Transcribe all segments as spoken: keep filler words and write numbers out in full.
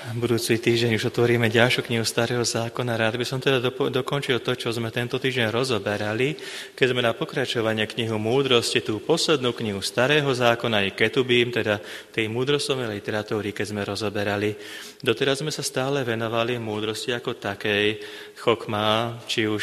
budúci týždeň už otvoríme ďalšiu knihu Starého zákona. Rád by som teda do, dokončil to, čo sme tento týždeň rozoberali, keď sme na pokračovanie knihu Múdrosti, tú poslednú knihu Starého zákona i Ketubím, teda tej múdrostnej literatúry, keď sme rozoberali. Doteraz sme sa stále venovali múdrosti ako takej, chokma, či už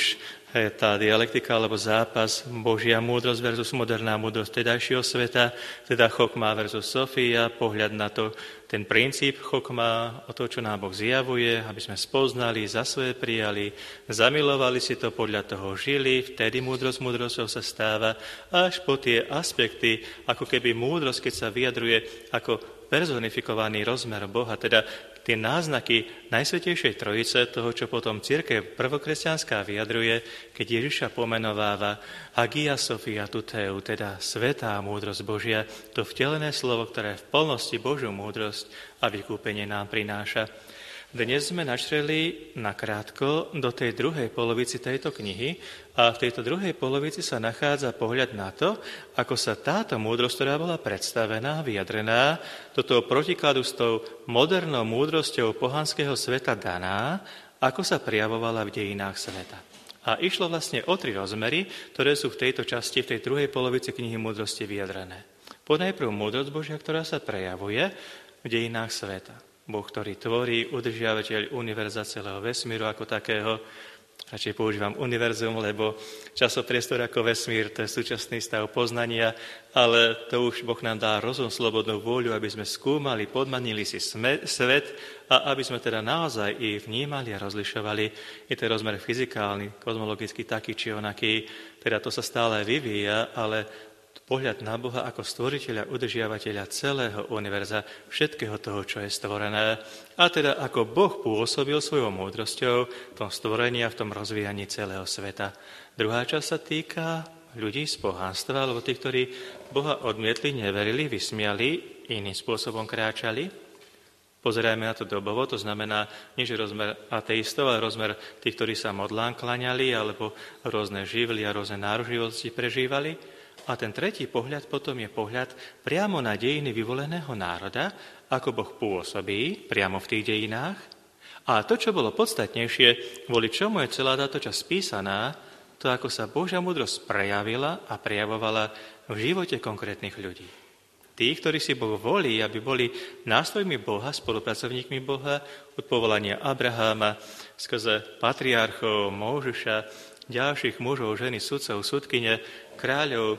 tá dialektika alebo zápas Božia múdrosť versus moderná múdrosť tedajšieho sveta, teda chokma versus Sofia, pohľad na to, ten princíp chokma, o to, čo nám Boh zjavuje, aby sme spoznali, za svoje prijali, zamilovali si to, podľa toho žili, vtedy múdrosť múdrosťou sa stáva, až po tie aspekty, ako keby múdrosť, keď sa vyjadruje ako personifikovaný rozmer Boha, teda tie náznaky Najsvätejšej Trojice, toho, čo potom cirkev prvokresťanská vyjadruje, keď Ježiša pomenováva Hagia Sophia Tuteu, teda svätá múdrosť Božia, to vtelené slovo, ktoré v plnosti Božiu múdrosť a vykúpenie nám prináša. Dnes sme načreli nakrátko do tej druhej polovici tejto knihy a v tejto druhej polovici sa nachádza pohľad na to, ako sa táto múdrosť, ktorá bola predstavená, vyjadrená, do toho protikladu s tou modernou múdrosťou pohanského sveta daná, ako sa prejavovala v dejinách sveta. A išlo vlastne o tri rozmery, ktoré sú v tejto časti, v tej druhej polovici knihy Múdrosti vyjadrené. Ponajprv múdrosť Božia, ktorá sa prejavuje v dejinách sveta. Boh, ktorý tvorí, udržiavateľ univerza celého vesmíru ako takého. Radšej používam univerzum, lebo časopriestor ako vesmír, to je súčasný stav poznania, ale to už Boh nám dá rozum, slobodnú vôľu, aby sme skúmali, podmanili si sme, svet a aby sme teda naozaj i vnímali a rozlišovali. Je to rozmer fyzikálny, kozmologický, taký či onaký, teda to sa stále vyvíja, ale pohľad na Boha ako stvoriteľa, udržiavateľa celého univerza, všetkého toho, čo je stvorené. A teda ako Boh pôsobil svojou múdrosťou v tom stvorení a v tom rozvíjaní celého sveta. Druhá časť sa týka ľudí z pohanstva, alebo tých, ktorí Boha odmietli, neverili, vysmiali, iným spôsobom kráčali. Pozerajme na to dobovo, to znamená nie že rozmer ateistov, ale rozmer tých, ktorí sa modlám klaňali, alebo rôzne živly a rôzne náruživosti prežívali. A ten tretí pohľad potom je pohľad priamo na dejiny vyvoleného národa, ako Boh pôsobí priamo v tých dejinách. A to, čo bolo podstatnejšie, kvôli čomu je celá táto časť písaná, to, ako sa Božia múdrosť prejavila a prejavovala v živote konkrétnych ľudí. Tí, ktorí si Boh volí, aby boli nástrojmi Boha, spolupracovníkmi Boha, od povolania Abraháma, skrze patriarchov, Mojžiša, ďalších mužov, ženy, sudcov, sudkyne, kráľov,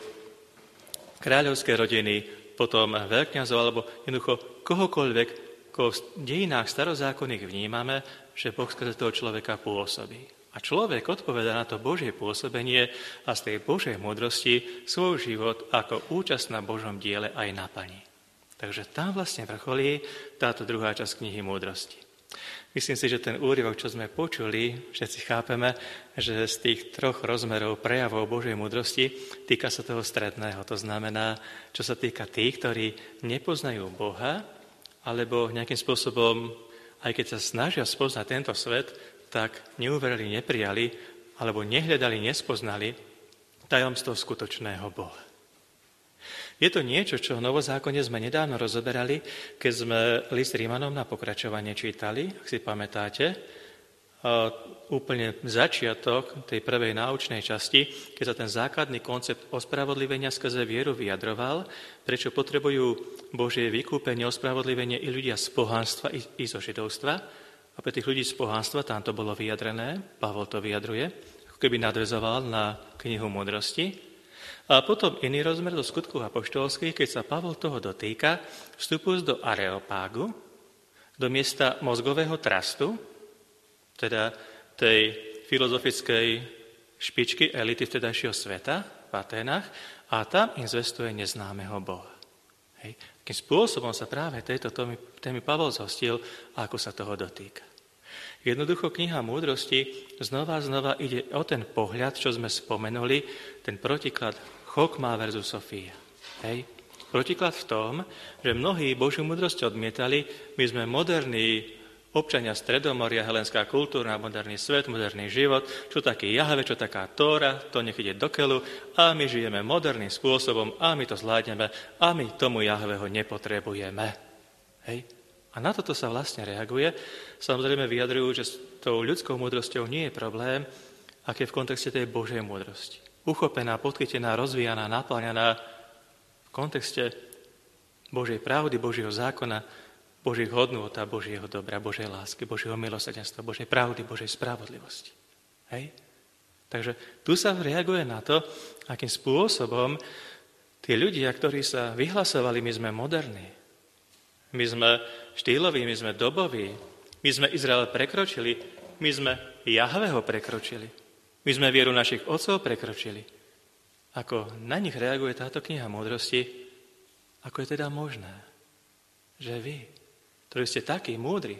kráľovské rodiny, potom veľkňazov, alebo jednoducho kohokoľvek, koho v dejinách starozákonných vnímame, že Boh skrze toho človeka pôsobí. A človek odpovedá na to Božie pôsobenie a z tej Božej múdrosti svoj život ako účasť na Božom diele aj naplní. Takže tam vlastne vrcholí táto druhá časť knihy Múdrosti. Myslím si, že ten úryvok, čo sme počuli, všetci chápeme, že z tých troch rozmerov prejavov Božej múdrosti týka sa toho stredného. To znamená, čo sa týka tých, ktorí nepoznajú Boha, alebo nejakým spôsobom, aj keď sa snažia spoznať tento svet, tak neuverili, neprijali, alebo nehľadali, nespoznali tajomstvo skutočného Boha. Je to niečo, čo v Novozákone sme nedávno rozoberali, keď sme list Rímanom na pokračovanie čítali, ak si pamätáte, a úplne začiatok tej prvej náučnej časti, keď sa ten základný koncept ospravodlivenia skrze vieru vyjadroval, prečo potrebujú Božie vykúpenie, ospravodlivenie i ľudia z pohanstva, i, i zo židovstva. A pre tých ľudí z pohanstva tam to bolo vyjadrené, Pavol to vyjadruje, ako keby nadväzoval na knihu Múdrosti. A potom iný rozmer do skutkov apoštolských, keď sa Pavol toho dotýka, vstupujúc do Areopágu, do miesta mozgového trastu, teda tej filozofickej špičky elity vtedajšieho sveta v Aténach, a tam im zvestuje neznámeho Boha. Hej. Akým spôsobom sa práve tejto témy Pavol zhostil a ako sa toho dotýka. Jednoducho kniha Múdrosti znova a znova ide o ten pohľad, čo sme spomenuli, ten protiklad chokma versus Sofia. Hej. Protiklad v tom, že mnohí Božiu múdrosť odmietali, my sme moderní občania Stredomoria, helenská kultúra, moderný svet, moderný život, čo taký Jahve, čo taká Tóra, to nech ide do keľu a my žijeme moderným spôsobom a my to zvládneme a my tomu Jahveho nepotrebujeme. Hej. A na toto sa vlastne reaguje. Samozrejme vyjadrujú, že s tou ľudskou múdrosťou nie je problém, aké v kontexte tej Božej múdrosti. Uchopená, podchytená, rozvíjaná, naplňaná v kontexte Božej pravdy, Božieho zákona, Božích hodnôt a Božieho dobra, Božej lásky, Božieho milosrdenstva, Božej pravdy, Božej spravodlivosti. Hej? Takže tu sa reaguje na to, akým spôsobom tí ľudia, ktorí sa vyhlasovali, my sme moderní, my sme štýloví, my sme doboví, my sme Izrael prekročili, my sme Jahveho prekročili, my sme vieru našich otcov prekročili. Ako na nich reaguje táto kniha múdrosti, ako je teda možné, že vy, ktorí ste takí múdri,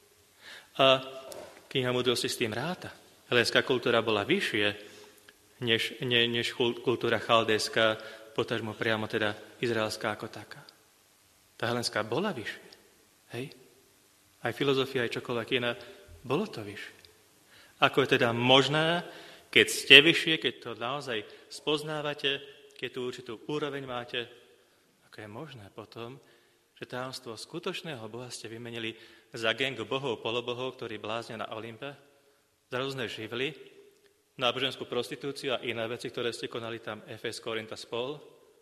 a kniha múdrosti s tým ráta. Helenská kultúra bola vyššie, než, ne, než kultúra chaldejská, potažmo priamo teda izraelská ako taká. Tá helenská bola vyššie. Hej? Aj filozofia, aj čokoľvek iné, bolo to vyššie. Ako je teda možné, keď ste vyššie, keď to naozaj spoznávate, keď tú určitú úroveň máte, ako je možné potom, že tajomstvo skutočného Boha ste vymenili za gang bohov, polobohov, ktorí bláznia na Olympe, za rôzne živly, náboženskú prostitúciu a iné veci, ktoré ste konali tam Efes, Korinta spol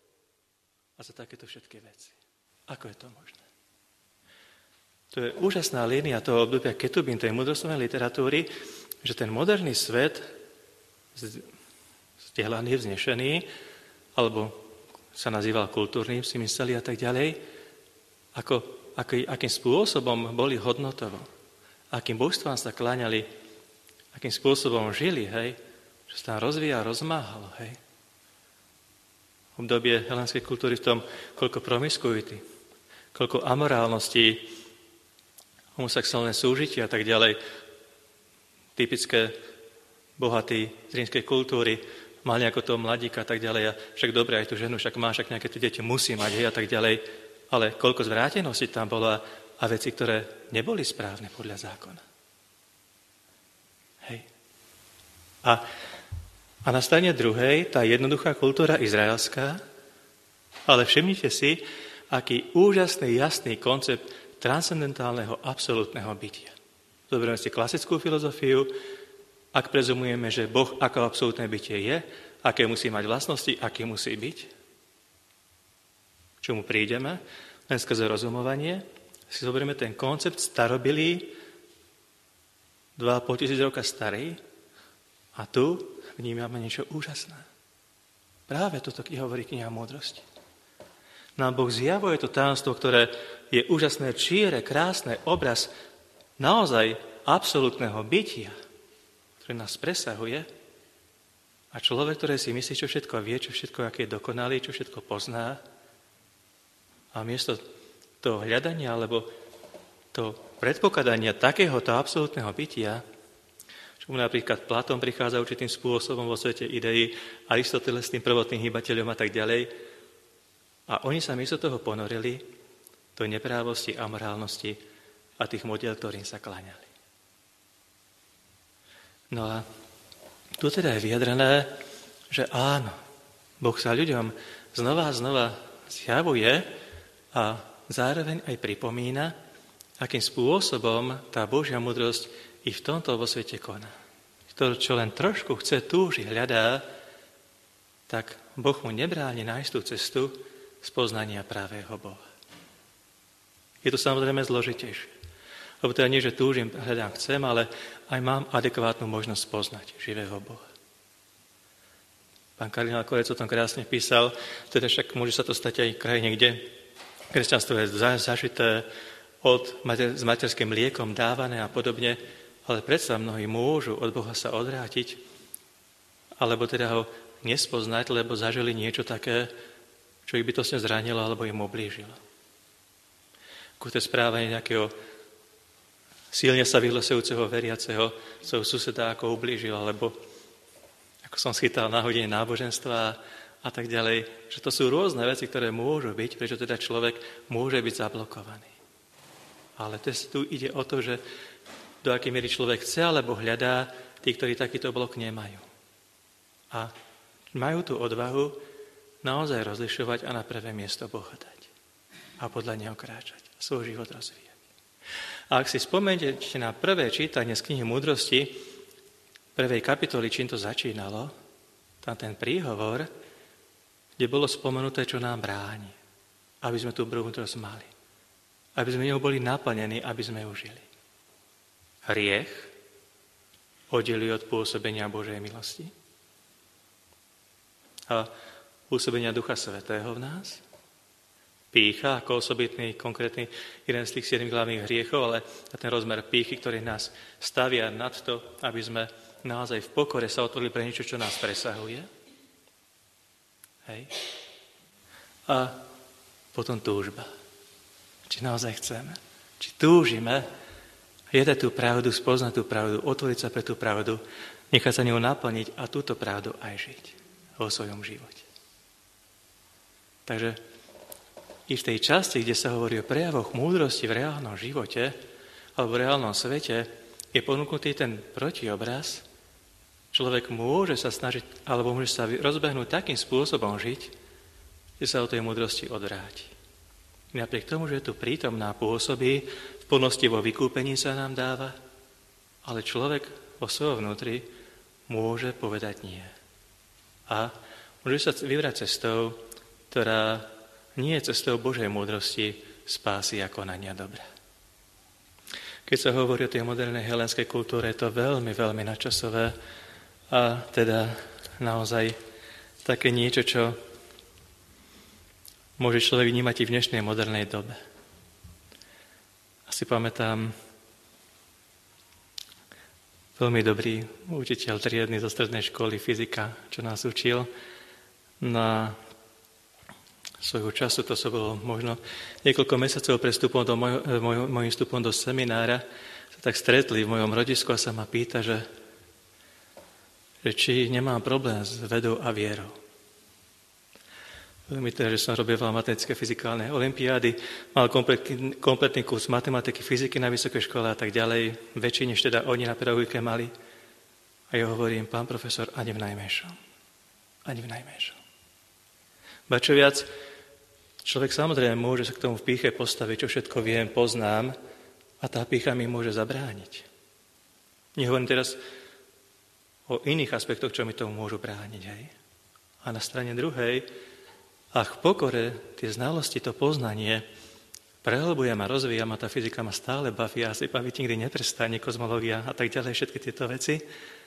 a za takéto všetky veci. Ako je to možné? To je úžasná línia toho obdobia Ketubín, tej múdrostnej literatúry, že ten moderný svet, vzdelaný, vznešený, alebo sa nazýval kultúrnym, si mysleli a tak ďalej, ako, aký, akým spôsobom boli hodnotovo, akým božstvám sa kláňali, akým spôsobom žili, hej, že sa tam rozvíja, rozmáhalo, hej. Obdobie helenskej kultúry v tom, koľko promiskuity, koľko amorálností, homosexuálne súžitie a tak ďalej, typické bohatí z rímskej kultúry, mali ako toho mladíka a tak ďalej, a však dobre, aj tú ženu, však má, však nejaké tie deti musí mať, hej, a tak ďalej, ale koľko zvrátenosti tam bolo a, a veci, ktoré neboli správne podľa zákona. Hej. A, a na strane druhej, tá jednoduchá kultúra izraelská, ale všimnite si, aký úžasný, jasný koncept transcendentálneho, absolútneho bytia. Zoberieme si klasickú filozofiu, ak prezumujeme, že Boh ako absolútne bytie je, aké musí mať vlastnosti, aký musí byť, k čomu prídeme, len skrze rozumovanie, si zoberieme ten koncept starobilý, dva a pol tisíc roka starý, a tu vnímame niečo úžasné. Práve toto hovorí kniha múdrosti. Nám Boh zjavuje to tajomstvo, ktoré je úžasné, čiere, krásne, obraz naozaj absolútneho bytia, ktoré nás presahuje, a človek, ktorý si myslí, čo všetko vie, čo všetko, aký je dokonalý, čo všetko pozná, a miesto toho hľadania alebo toho predpokladania takéhoto absolútneho bytia, čo mu napríklad Platón prichádza určitým spôsobom vo svete ideí, Aristoteles s tým prvotným hýbateľom a tak ďalej, a oni sa miesto toho ponorili do neprávosti, amorálnosti a tých modiel, ktorým sa kláňali. No a tu teda je vyjadrené, že áno, Boh sa ľuďom znova a znova zjavuje a zároveň aj pripomína, akým spôsobom tá Božia múdrosť i v tomto vo svete koná. To, čo len trošku chce, túži, hľadá, tak Boh mu nebráni nájsť tú cestu spoznania pravého Boha. Je to samozrejme zložitejšie. Lebo teda nie, že túžim, hľadám, chcem, ale aj mám adekvátnu možnosť poznať živého Boha. Pán kardinál Korec o tom krásne písal, teda však môže sa to stať aj v krajine, kde kresťanstvo je zažité od, s materským mliekom dávané a podobne, ale predsa mnohí môžu od Boha sa odvrátiť, alebo teda ho nespoznať, lebo zažili niečo také, čo ich bytostne zranilo alebo im ublížilo. Ako to správanie nejakého silne sa vyhlasujúceho veriaceho svojho suseda ako ublížil, alebo ako som schytal na hodine náboženstva a, a tak ďalej, že to sú rôzne veci, ktoré môžu byť, prečo teda človek môže byť zablokovaný. Ale tu ide o to, že do akej miery človek chce alebo hľadá, tí, ktorí takýto blok nemajú. A majú tú odvahu naozaj rozlišovať a na prvé miesto Boha dať. A podľa neho kráčať. Svoj život rozvíjať. A ak si spomeniete na prvé čítanie z knihy Múdrosti, prvej kapitoly, čím to začínalo, tam ten príhovor, kde bolo spomenuté, čo nám bráni, aby sme tú múdrosť mali. Aby sme ňou boli naplnení, aby sme ju žili. Hriech oddelí od pôsobenia Božej milosti a pôsobenia Ducha Svätého v nás. Pýcha ako osobitný, konkrétny jeden z tých siedmich hlavných hriechov, ale ten rozmer pýchy, ktorý nás stavia nad to, aby sme naozaj v pokore sa otvorili pre niečo, čo nás presahuje. Hej. A potom túžba. Či naozaj chceme, či túžime jedať tú pravdu, spoznať tú pravdu, otvoriť sa pre tú pravdu, nechať sa ňou naplniť a túto pravdu aj žiť vo svojom živote. Takže i v tej časti, kde sa hovorí o prejavoch múdrosti v reálnom živote alebo v reálnom svete, je ponúknutý ten protiobraz. Človek môže sa snažiť, alebo môže sa rozbehnúť takým spôsobom žiť, že sa o tej múdrosti odvráti. Napriek tomu, že je tu prítomná, pôsobí, v plnosti vo vykúpení sa nám dáva, ale človek vo svojom vnútri môže povedať nie. A môže sa vybrať cestou, ktorá nie je cestou Božej múdrosti, spásy a konania dobra. Keď sa hovorí o tej modernej helenskej kultúre, je to veľmi, veľmi načasové a teda naozaj také niečo, čo môže človek vnímať i v dnešnej modernej dobe. Asi pamätám veľmi dobrý učiteľ triedny zo strednej školy fyzika, čo nás učil na svojho času, to sa bolo možno niekoľko mesiacov pred vstupom do moj, moj, mojím vstupom do seminára, sa tak stretli v mojom rodisku a sa ma pýta, že, že či nemám problém s vedou a vierou. My teda, že som robil matematické fyzikálne olympiády, mal kompletný, kompletný kurz matematiky, fyziky na vysokej škole a tak ďalej, väčší než teda oni na pedagogike mali. A ja hovorím, pán profesor, ani v najmenšom. Ani v najmenšom. Ba čo viac, človek samozrejme môže sa k tomu v pýche postaviť, čo všetko viem, poznám a tá pýcha mi môže zabrániť. Nehovorím teraz o iných aspektoch, čo mi tomu môžu brániť. Hej. A na strane druhej, ak v pokore tie znalosti, to poznanie prehlbujem a rozvíjam a tá fyzika ma stále baví a asi baviť nikdy neprestane, kozmológia a tak ďalej, všetky tieto veci.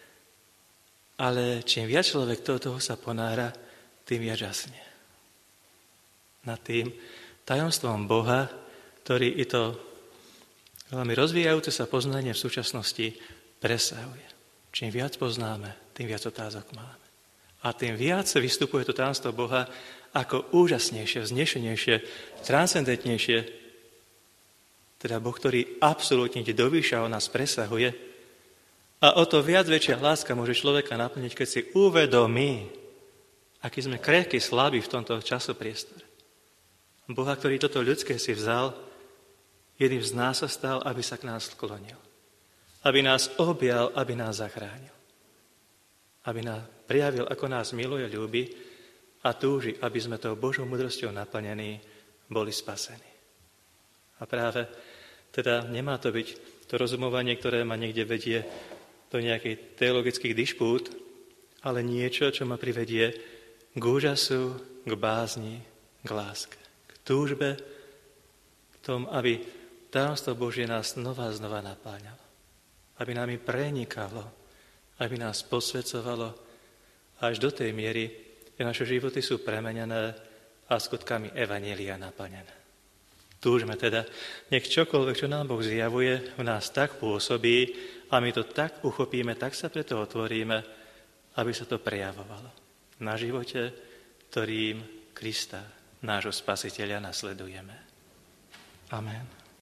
Ale čím viac človek toho, toho sa ponára, tým viac žasne. Nad tým tajomstvom Boha, ktorý i to veľmi rozvíjajúce sa poznanie v súčasnosti presahuje. Čím viac poznáme, tým viac otázok máme. A tým viac vystupuje to tajomstvo Boha ako úžasnejšie, vznešenejšie, transcendentnejšie. Teda Boh, ktorý absolútne ide do výša, on nás presahuje. A o to viac väčšia láska môže človeka naplniť, keď si uvedomí, aký sme krehkí, slabí v tomto časopriestore. Boha, ktorý toto ľudské si vzal, jedným z nás sa stal, aby sa k nás sklonil. Aby nás objal, aby nás zachránil. Aby nás prijavil, ako nás miluje, ľúbi a túži, aby sme tou Božou múdrosťou naplnení boli spasení. A práve teda nemá to byť to rozumovanie, ktoré ma niekde vedie do nejakých teologických dišpút, ale niečo, čo ma privedie k úžasu, k bázni, k láske. Túžbe k tomu, aby tajomstvo Božie nás znova a znova napáňalo. Aby nami prenikalo, aby nás posvedzovalo až do tej miery, že naše životy sú premenené a skutkami evanjelia naplnené. Túžme teda, nech čokoľvek, čo nám Boh zjavuje, v nás tak pôsobí a my to tak uchopíme, tak sa preto otvoríme, aby sa to prejavovalo na živote, ktorým Krista, nášho Spasiteľa, nasledujeme. Amen.